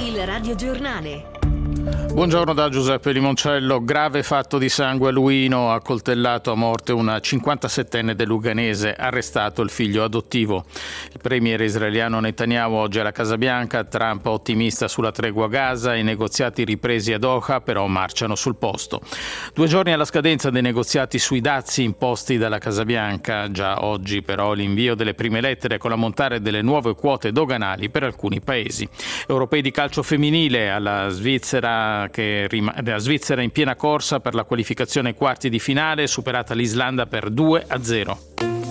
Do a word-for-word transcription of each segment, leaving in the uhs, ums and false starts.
Il radiogiornale. Buongiorno da Giuseppe Limoncello. Grave fatto di sangue a Luino, ha coltellato a morte una cinquantasettenne del Luganese, arrestato il figlio adottivo. Il premier israeliano Netanyahu oggi alla Casa Bianca, Trump ottimista sulla tregua a Gaza, i negoziati ripresi a Doha però marciano sul posto. Due giorni alla scadenza dei negoziati sui dazi imposti dalla Casa Bianca, già oggi però l'invio delle prime lettere con l'ammontare delle nuove quote doganali per alcuni paesi. Europei di calcio femminile alla Svizzera che rim- la Svizzera in piena corsa per la qualificazione ai quarti di finale, superata l'Islanda per due a zero.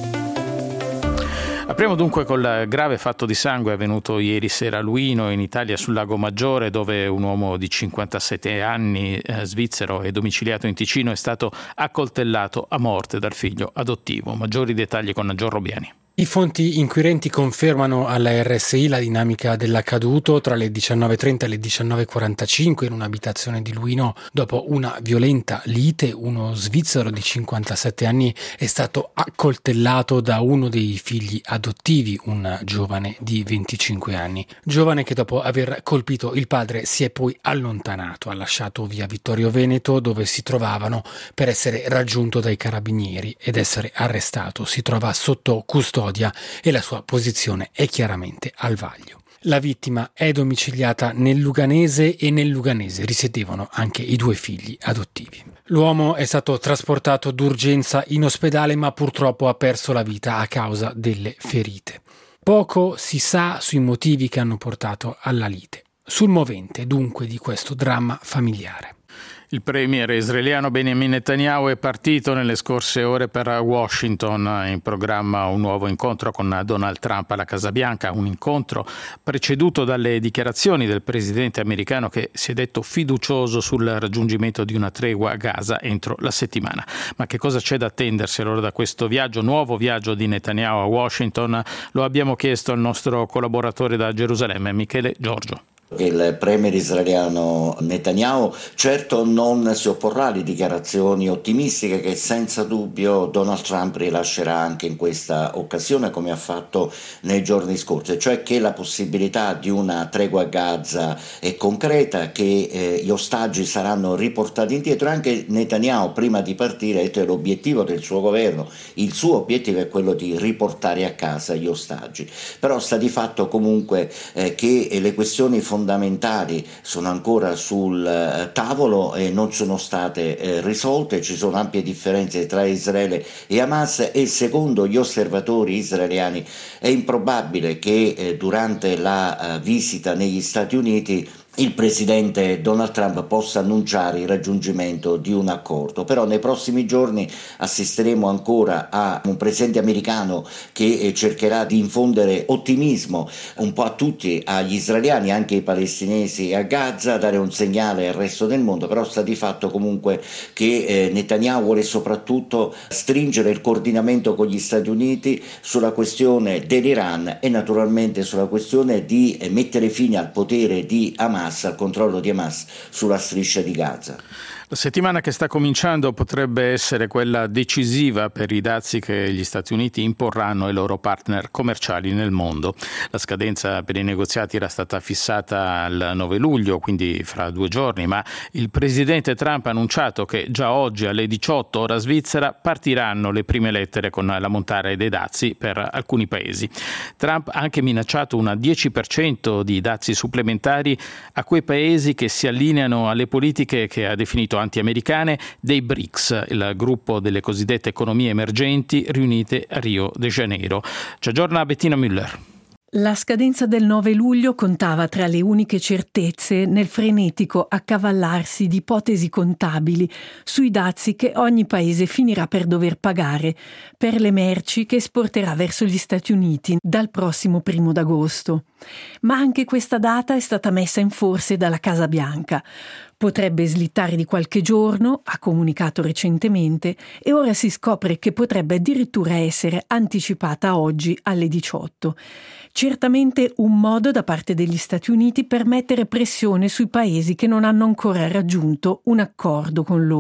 Apriamo dunque col grave fatto di sangue avvenuto ieri sera a Luino, in Italia, sul Lago Maggiore, dove un uomo di cinquantasette anni, eh, svizzero e domiciliato in Ticino, è stato accoltellato a morte dal figlio adottivo. Maggiori dettagli con Gian Robiani. I fonti inquirenti confermano alla R S I la dinamica dell'accaduto tra le diciannove e trenta e le diciannove e quarantacinque in un'abitazione di Luino. Dopo una violenta lite, uno svizzero di cinquantasette anni è stato accoltellato da uno dei figli adottivi, un giovane di venticinque anni. Giovane che dopo aver colpito il padre si è poi allontanato, ha lasciato via Vittorio Veneto, dove si trovavano, per essere raggiunto dai carabinieri ed essere arrestato. Si trova sotto custodia e la sua posizione è chiaramente al vaglio. La vittima è domiciliata nel Luganese e nel Luganese risiedevano anche i due figli adottivi. L'uomo è stato trasportato d'urgenza in ospedale, ma purtroppo ha perso la vita a causa delle ferite. Poco si sa sui motivi che hanno portato alla lite. Sul movente dunque di questo dramma familiare. Il premier israeliano Benjamin Netanyahu è partito nelle scorse ore per Washington, in programma un nuovo incontro con Donald Trump alla Casa Bianca, un incontro preceduto dalle dichiarazioni del presidente americano che si è detto fiducioso sul raggiungimento di una tregua a Gaza entro la settimana. Ma che cosa c'è da attendersi allora da questo viaggio, nuovo viaggio di Netanyahu a Washington? Lo abbiamo chiesto al nostro collaboratore da Gerusalemme, Michele Giorgio. Il premier israeliano Netanyahu certo non si opporrà alle dichiarazioni ottimistiche che senza dubbio Donald Trump rilascerà anche in questa occasione, come ha fatto nei giorni scorsi, cioè che la possibilità di una tregua a Gaza è concreta, che eh, gli ostaggi saranno riportati indietro. Anche Netanyahu prima di partire ha detto che l'obiettivo del suo governo, il suo obiettivo è quello di riportare a casa gli ostaggi, però sta di fatto comunque eh, che le questioni fondamentali fondamentali sono ancora sul eh, tavolo e non sono state eh, risolte. Ci sono ampie differenze tra Israele e Hamas e secondo gli osservatori israeliani è improbabile che eh, durante la eh, visita negli Stati Uniti il presidente Donald Trump possa annunciare il raggiungimento di un accordo. Però nei prossimi giorni assisteremo ancora a un presidente americano che cercherà di infondere ottimismo un po' a tutti, agli israeliani, anche ai palestinesi a Gaza, dare un segnale al resto del mondo. Però sta di fatto comunque che eh, Netanyahu vuole soprattutto stringere il coordinamento con gli Stati Uniti sulla questione dell'Iran e naturalmente sulla questione di eh, mettere fine al potere di Hamas, al controllo di Hamas sulla striscia di Gaza. La settimana che sta cominciando potrebbe essere quella decisiva per i dazi che gli Stati Uniti imporranno ai loro partner commerciali nel mondo. La scadenza per i negoziati era stata fissata al nove luglio, quindi fra due giorni, ma il presidente Trump ha annunciato che già oggi alle diciotto ora svizzera partiranno le prime lettere con l'ammontare dei dazi per alcuni paesi. Trump ha anche minacciato un dieci per cento di dazi supplementari a quei paesi che si allineano alle politiche che ha definito anti-americane dei B R I C S, il gruppo delle cosiddette economie emergenti riunite a Rio de Janeiro. Ci aggiorna Bettina Müller. La scadenza del nove luglio contava tra le uniche certezze nel frenetico accavallarsi di ipotesi contabili sui dazi che ogni paese finirà per dover pagare per le merci che esporterà verso gli Stati Uniti dal prossimo primo d'agosto. Ma anche questa data è stata messa in forse dalla Casa Bianca. Potrebbe slittare di qualche giorno, ha comunicato recentemente, e ora si scopre che potrebbe addirittura essere anticipata oggi alle diciotto. Certamente un modo da parte degli Stati Uniti per mettere pressione sui paesi che non hanno ancora raggiunto un accordo con loro.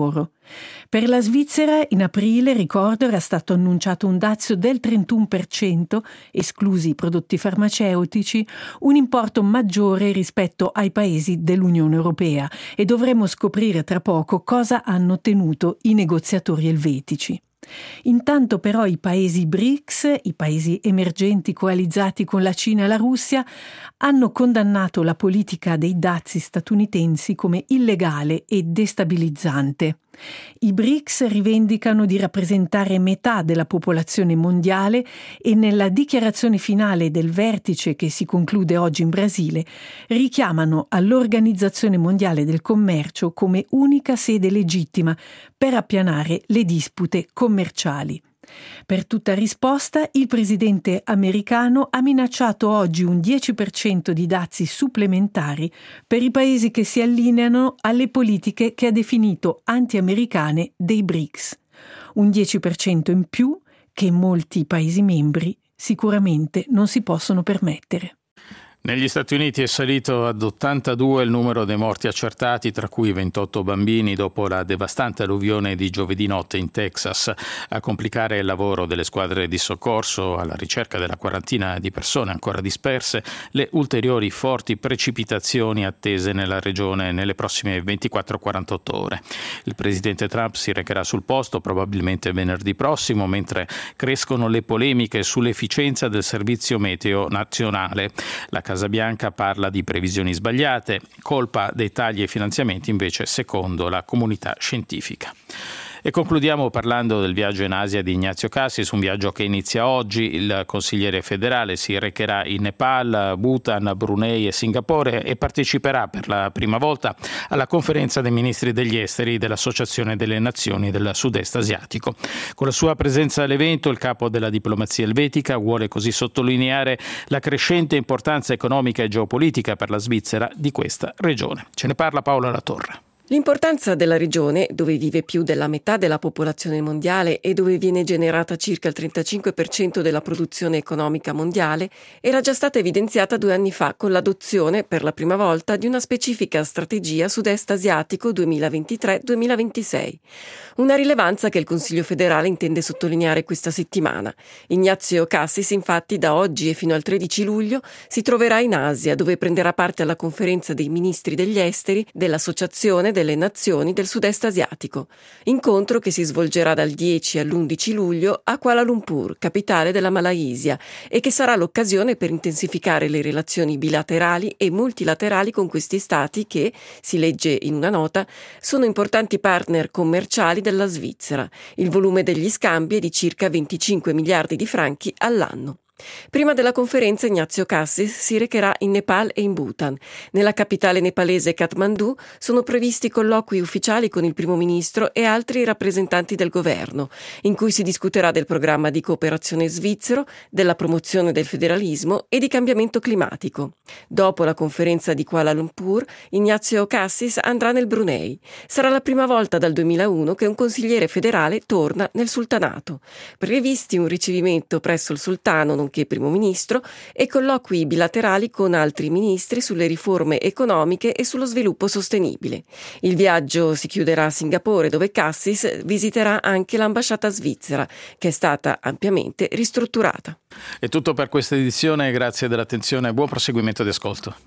Per la Svizzera in aprile, ricordo, era stato annunciato un dazio del trentuno per cento, esclusi i prodotti farmaceutici, un importo maggiore rispetto ai paesi dell'Unione Europea, e dovremo scoprire tra poco cosa hanno ottenuto i negoziatori elvetici. Intanto però i paesi B R I C S, i paesi emergenti coalizzati con la Cina e la Russia, hanno condannato la politica dei dazi statunitensi come illegale e destabilizzante. I B R I C S rivendicano di rappresentare metà della popolazione mondiale e nella dichiarazione finale del vertice che si conclude oggi in Brasile richiamano all'Organizzazione Mondiale del Commercio come unica sede legittima per appianare le dispute commerciali. Per tutta risposta, il presidente americano ha minacciato oggi un dieci per cento di dazi supplementari per i paesi che si allineano alle politiche che ha definito anti-americane dei B R I C S. Un dieci per cento in più che molti paesi membri sicuramente non si possono permettere. Negli Stati Uniti è salito ad ottantadue il numero dei morti accertati, tra cui ventotto bambini, dopo la devastante alluvione di giovedì notte in Texas. A complicare il lavoro delle squadre di soccorso alla ricerca della quarantina di persone ancora disperse, le ulteriori forti precipitazioni attese nella regione nelle prossime ventiquattro quarantotto ore. Il presidente Trump si recherà sul posto probabilmente venerdì prossimo, mentre crescono le polemiche sull'efficienza del servizio meteo nazionale. La Casa Bianca parla di previsioni sbagliate, colpa dei tagli ai finanziamenti invece secondo la comunità scientifica. E concludiamo parlando del viaggio in Asia di Ignazio Cassis, un viaggio che inizia oggi. Il consigliere federale si recherà in Nepal, Bhutan, Brunei e Singapore e parteciperà per la prima volta alla conferenza dei ministri degli esteri dell'Associazione delle Nazioni del Sud-Est Asiatico. Con la sua presenza all'evento, il capo della diplomazia elvetica vuole così sottolineare la crescente importanza economica e geopolitica per la Svizzera di questa regione. Ce ne parla Paola Latorre. L'importanza della regione, dove vive più della metà della popolazione mondiale e dove viene generata circa il trentacinque per cento della produzione economica mondiale, era già stata evidenziata due anni fa con l'adozione, per la prima volta, di una specifica strategia sud-est asiatico duemilaventitré duemilaventisei. Una rilevanza che il Consiglio federale intende sottolineare questa settimana. Ignazio Cassis, infatti, da oggi e fino al tredici luglio si troverà in Asia, dove prenderà parte alla conferenza dei ministri degli esteri dell'Associazione delle Nazioni del Sud-Est Asiatico, incontro che si svolgerà dal dieci all'undici luglio a Kuala Lumpur, capitale della Malaysia, e che sarà l'occasione per intensificare le relazioni bilaterali e multilaterali con questi stati che, si legge in una nota, sono importanti partner commerciali della Svizzera. Il volume degli scambi è di circa venticinque miliardi di franchi all'anno. Prima della conferenza Ignazio Cassis si recherà in Nepal e in Bhutan. Nella capitale nepalese Kathmandu sono previsti colloqui ufficiali con il primo ministro e altri rappresentanti del governo, in cui si discuterà del programma di cooperazione svizzero, della promozione del federalismo e di cambiamento climatico. Dopo la conferenza di Kuala Lumpur, Ignazio Cassis andrà nel Brunei. Sarà la prima volta dal duemilauno che un consigliere federale torna nel sultanato. Previsti un ricevimento presso il sultano, nonché primo ministro, e colloqui bilaterali con altri ministri sulle riforme economiche e sullo sviluppo sostenibile. Il viaggio si chiuderà a Singapore, dove Cassis visiterà anche l'ambasciata svizzera, che è stata ampiamente ristrutturata. È tutto per questa edizione, grazie dell'attenzione e buon proseguimento di ascolto.